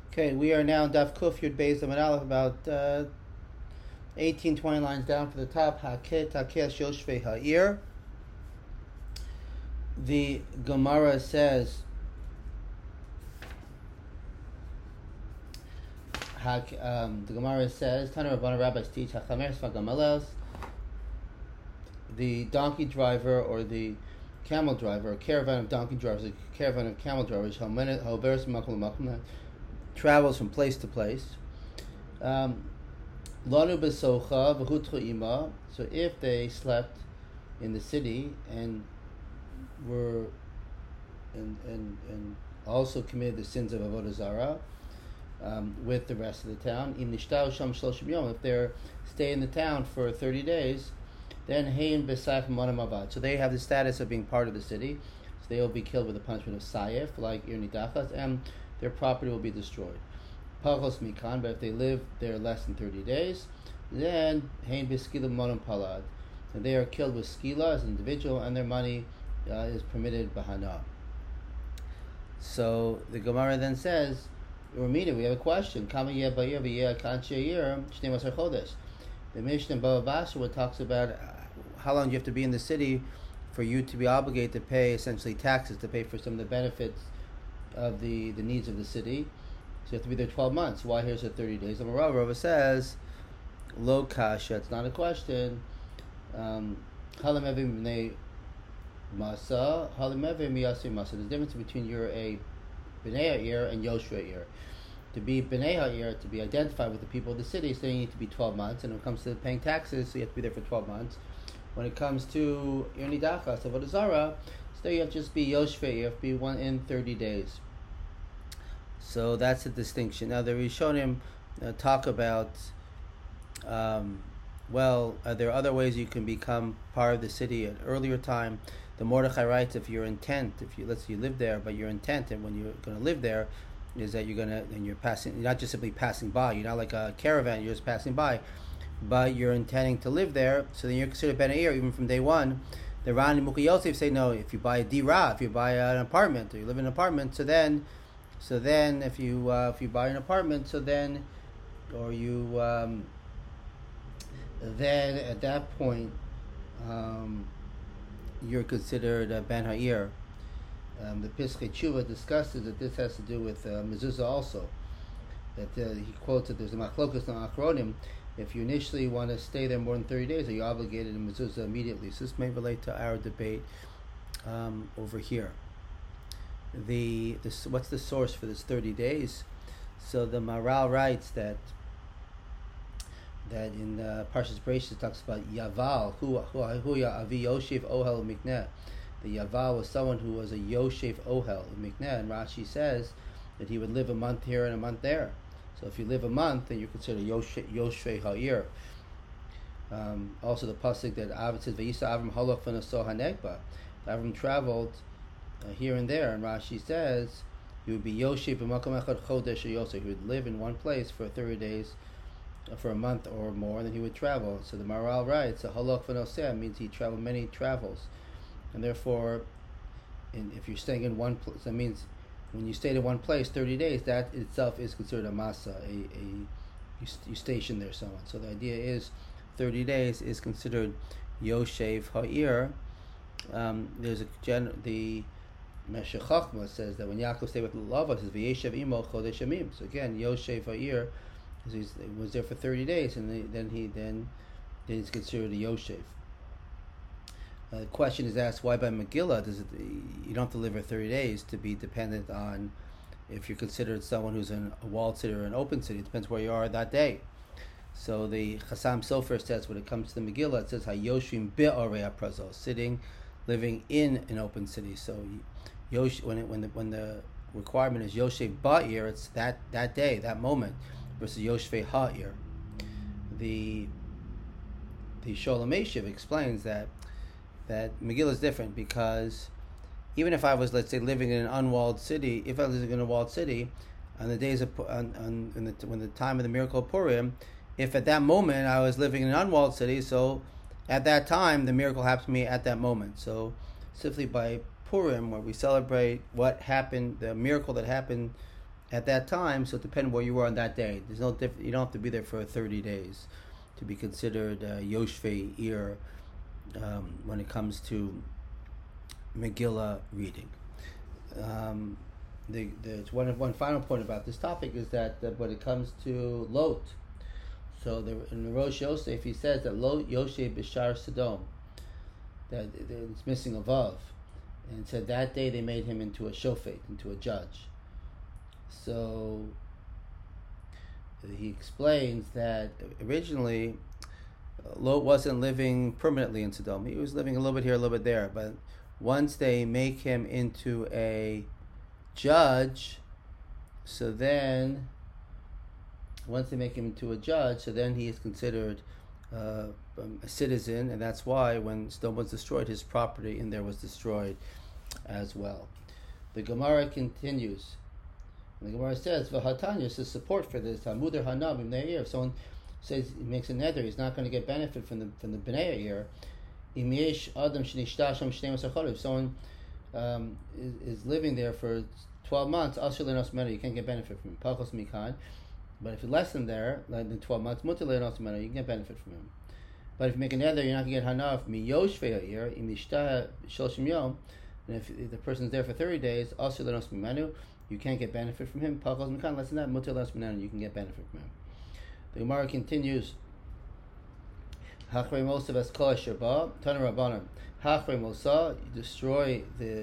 Okay, we are now in Daf Kuf Yud Beis Amud Aleph, about 18, 20 lines down for the top. Hakeh Takesh Yoshvei Ha'ir. The Gemara says, Tana Rabbana rabbis teach Hachamer Sfagameles. The donkey driver or the camel driver, a caravan of donkey drivers, a caravan of camel drivers, travels from place to place. Lanu besocha v'hutchu ima. So if they slept in the city and were and also committed the sins of avodah zarah with the rest of the town, im nishtau sham shloshim yom. If they're stay in the town for 30 days, then hein b'saif monam avad. So they have the status of being part of the city. So they will be killed with the punishment of saif, like ir nidachas, and their property will be destroyed. Pachos mikan, but if they live there less than 30 days, then hein b'skila monam palad. And they are killed with skila as an individual, and their money is permitted bahana. So the Gemara then says, we have a question. Kama yeh ba'ir v'yeh kan she'ir shnei masar chodesh. The Mishnah in Bava Basra talks about how long you have to be in the city for you to be obligated to pay essentially taxes, to pay for some of the benefits of the needs of the city. So you have to be there 12 months. Why here's the 30 days? And Rava says, Lo kasha, it's not a question. Halamevim b'nei masa, halamevim miyasi masa. There's a difference between you're a b'nei ha'ir and yoshvei ha'ir. To be b'nei ha'ir, to be identified with the people of the city, so you need to be 12 months. And when it comes to paying taxes, so you have to be there for 12 months. When it comes to ir nidachas, avodah zarah, so there you have to just be yoshvei, you have to be one in 30 days. So that's the distinction. Now the Rishonim talk about, are there other ways you can become part of the city at an earlier time? The Mordechai writes, if your intent, let's say you live there, but your intent, and when you're going to live there, is that you're not just simply passing by. You're not like a caravan, you're just passing by, but you're intending to live there. So then you're considered ben ha'ir even from day one. The Ran and Mukhi Yosef say no. If you buy a dirah, if you buy an apartment, or you live in an apartment, so then if you buy an apartment, then at that point you're considered a ben ha'ir. The Piskei Tshuva discusses that this has to do with mezuzah also. That he quotes that there's a machlokas on Achronim. If you initially want to stay there more than 30 days, are you obligated in mezuzah immediately? So this may relate to our debate over here. What's the source for this 30 days? So the Maral writes that in Parshas Bereishis it talks about Yaval, hu avi Yoshev ohel mikneh. The Yaval was someone who was a Yoshev ohel mikneh, and Rashi says that he would live a month here and a month there. So if you live a month, then you're considered Yoshvei ha'ir. Also the pasuk that Avram says, Vayisa Avram halach v'naso hanegba. Avram traveled here and there, and Rashi says he would be Yoshev b'makom echad chodesh Yosef. He would live in one place for 30 days, for a month or more, and then he would travel. So the Maral writes, halach v'noseh means he traveled many travels, and therefore, if you're staying in one place, that means when you stayed in one place 30 days, that itself is considered a masa, you station there someone. So the idea is 30 days is considered Yoshev ha'ir. There's the Meshech Chochmah says that when Yaakov stayed with Lava, it says V'yeshev imo chodesh yamim. So again, Yoshev ha'ir was there for 30 days, and then he's considered a Yoshev. The question is asked, why by Megillah you don't have to live for 30 days to be dependent on if you're considered someone who's in a walled city or an open city. It depends where you are that day. So the Chassam Sofer says when it comes to the Megillah, it says Hayoshim be'orei haprazos, living in an open city. So when the requirement is Yoshev ba'ir, it's that day, that moment, versus Yoshvei ha'ir. The Sholem Eshiv explains that Megillah is different, because even if I was, let's say, living in an unwalled city, if I was living in a walled city, on the days of when the time of the miracle of Purim, if at that moment I was living in an unwalled city, so at that time the miracle happened to me at that moment. So simply by Purim, where we celebrate what happened, the miracle that happened at that time, so it depends where you were on that day. There's no you don't have to be there for 30 days to be considered Yoshvei Ir when it comes to Megillah reading. One final point about this topic is that when it comes to Lot, so in the Rosh Yosef he says that Lot Yosef Bishar Sodom, that it's missing a vav, and it said that day they made him into a shofet, into a judge. So he explains that originally Lot wasn't living permanently in Sodom. He was living a little bit here, a little bit there, but once they make him into a judge, so then he is considered a citizen, and that's why when Sodom was destroyed, his property in there was destroyed as well. The Gemara continues. The Gemara says, "V'hatanya," is support for this. Hamudar hanam b'nei. If someone says he makes a nether, he's not going to get benefit from the b'nei year. Im yesh adam shenishta sham 12 chodesh. If someone is living there for 12 months, asher lenos mena, you can't get benefit from him. Pachos mikan. But if you less than there, like in 12 months, mutar lenos mena, you can get benefit from him. But if you make a nether, you're not going to get hanaf mi yoshvei ha'ir im yishta shloshim yom. And if the person's there for 30 days, asher lenos mimenu, you can't get benefit from him. Pachos mikan, less than that, mutar lenos mena, you can get benefit from him. The Gemara continues. Hachrei mosa v'eskol sherba tana rabbanim. Hachrei mosa, you destroy the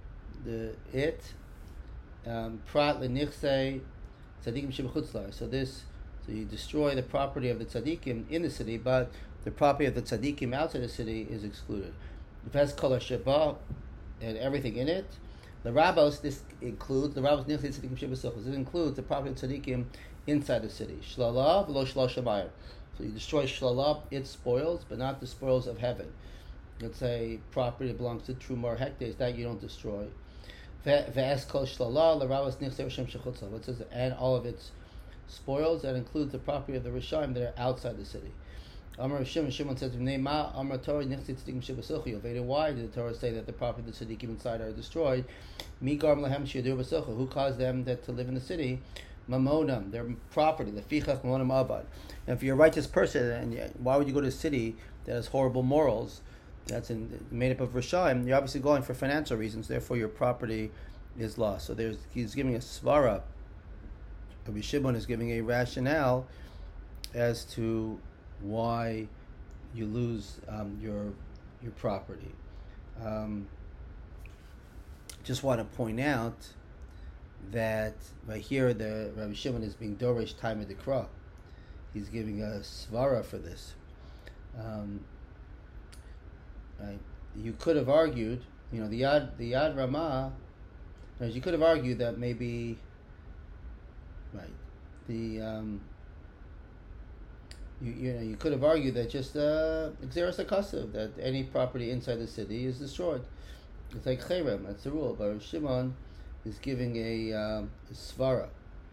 prat lenichsei tzadikim shebechutzlar. So you destroy the property of the tzadikim in the city, but the property of the tzadikim outside the city is excluded. V'eskol sherba and everything in it. The rabbos, this includes the rabbos nichsei tzadikim shebechutzlar. This includes the property of tzadikim inside the city. Shlala v'lo shlosh shamayim. So you destroy shlala, its spoils, but not the spoils of heaven. Let's say property that belongs to Trumar hectares, that you don't destroy. Ve'es kol shlala l'ravas nichsei Rishon shechutzla. It says, and all of its spoils, that includes the property of the Rishayim that are outside the city. Amar Shimon says, Ma Amar Torah nichsei tzadikim shebesuchu. Why did the Torah say that the property of the tzadikim inside are destroyed? Mi garm lahem sheyadur besuchu. Who caused them to live in the city? Mamonam, their property, the fichach mamonam avad. And if you're a righteous person, and why would you go to a city that has horrible morals, that's made up of Rishayim? You're obviously going for financial reasons, therefore your property is lost. So he's giving a svara. Rabbi Shimon is giving a rationale as to why you lose your property. Just want to point out that right here the Rabbi Shimon is being dorish time of the Kra. He's giving a svara for this. Right? You could have argued, the Yad Ramah. You could have argued that maybe, right? You could have argued that just Xeris Akasav, that any property inside the city is destroyed. It's like Cherem, that's the rule. But Rabbi Shimon is giving a svara.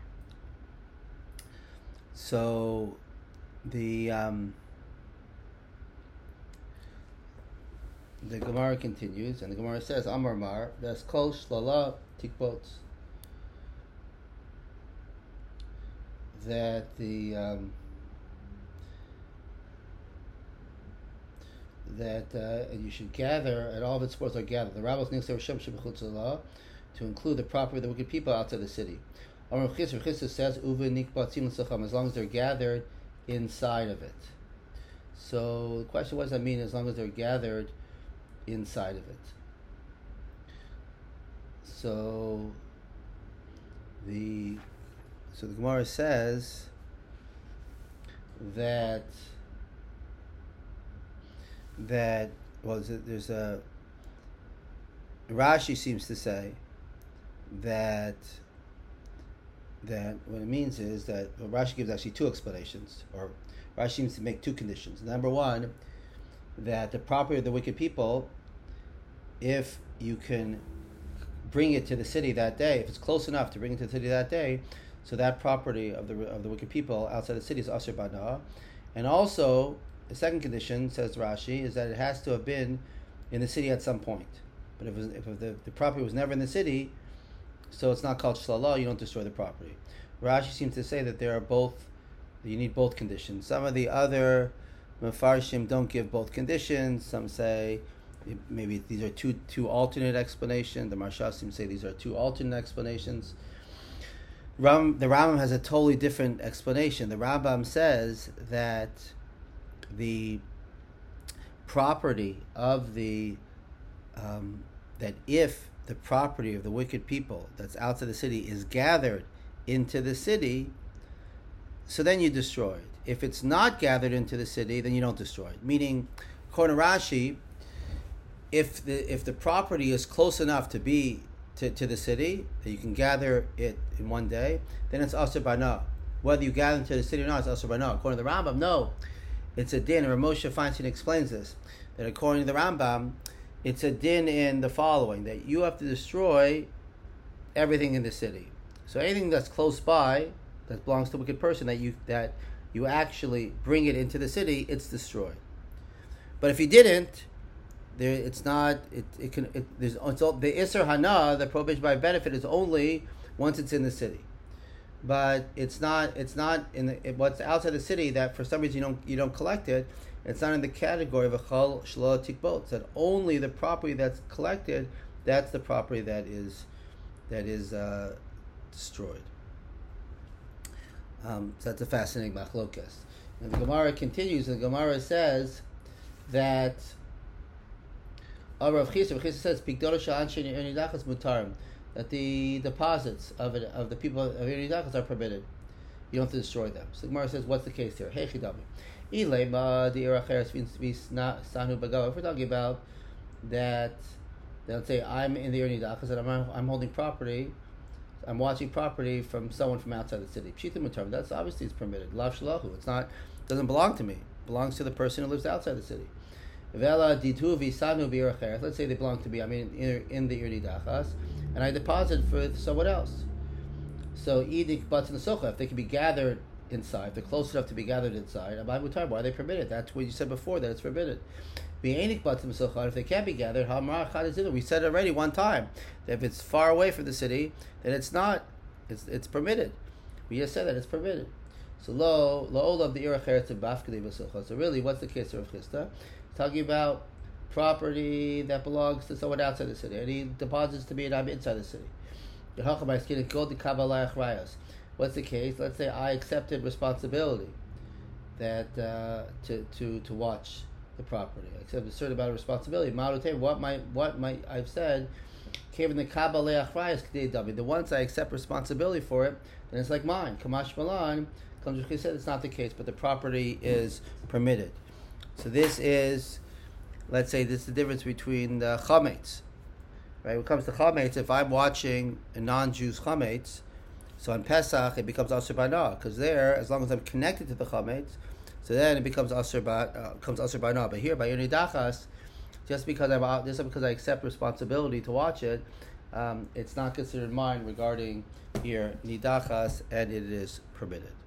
So the Gemara continues, and the Gemara says, Amar Mar, that's kol shlala tikbots. That you should gather, and all of its spoils are gathered. The rabbis nichsei Rishon shebechutzla, to include the property of the wicked people outside the city. Amar Chisra says, Uva nikbatzim l'sacham, as long as they're gathered inside of it. So the question, what does that mean, as long as they're gathered inside of it? So the Gemara says that there's a Rashi seems to say that what it means is that Rashi gives actually two explanations, or Rashi seems to make two conditions. Number one, that the property of the wicked people, if you can bring it to the city that day, if it's close enough to bring it to the city that day, so that property of the wicked people outside the city is asher bana. And also, the second condition, says Rashi, is that it has to have been in the city at some point. But if the property was never in the city, so it's not called shlala. You don't destroy the property. Rashi seems to say that there are both. You need both conditions. Some of the other Mefarshim don't give both conditions. Some say maybe these are two alternate explanations. The Marsha seems to say these are two alternate explanations. The Rambam has a totally different explanation. The Rambam says that the property of the that if the property of the wicked people that's outside the city is gathered into the city, so then you destroy it. If it's not gathered into the city, then you don't destroy it. Meaning, according to Rashi, if the property is close enough to be to the city that you can gather it in one day, then it's asur bana. Whether you gather into the city or not, it's asur bana. According to the Rambam, no, it's a din. And Moshe Feinstein explains this, that according to the Rambam, it's a din in the following, that you have to destroy everything in the city. So anything that's close by that belongs to a wicked person that you actually bring it into the city, it's destroyed. But if you didn't, it's not. The Isser Hana, the prohibition by benefit, is only once it's in the city. But it's not in what's outside the city that for some reason you don't collect it. It's not in the category of a chal shlo tikbot. That only the property that's collected, that's the property that is destroyed. So that's a fascinating machlokas. And the Gemara continues. And the Gemara says that Rav Chisda says that the deposits of the people of Yonidachas are permitted. You don't have to destroy them. So the Gemara says, what's the case here? Hey Chidami. If we're talking about that, let's say I'm in the Yonidachas and I'm holding property, I'm watching property from someone from outside the city. Pshita mutar, that's obviously it's permitted. Lav shalahu, doesn't belong to me. It belongs to the person who lives outside the city. Let's say they belong to me. I'm in the Yonidachas, and I deposit for someone else. So idik butts in the socha, if they can be gathered inside, if they're close enough to be gathered inside, why are they permitted? That's what you said before, that it's forbidden. If they can't be gathered, we said already one time that if it's far away from the city, then it's not. It's permitted. We just said that it's permitted. So lo of the iracheret to bafkadei v'socha. So really, what's the case of Rav Chisda? Talking about property that belongs to someone outside the city, and he deposits to me and I'm inside the city. What's the case? Let's say I accepted responsibility that to watch the property. I accept a certain amount of responsibility. What might I've said came in the Kabbalah Achrayas K'dei David. The once I accept responsibility for it, then it's like mine. Kamash Malan, Kamjuchi said it's not the case, but the property is permitted. So this is, let's say, this is the difference between the chametz. Right? When it comes to chametz, if I'm watching a non-Jew's chametz, so on Pesach it becomes asur bana, because there, as long as I'm connected to the chametz, so then it becomes asur bana. But here, by Yonidachas, just because I accept responsibility to watch it, it's not considered mine regarding here nidachas, and it is permitted.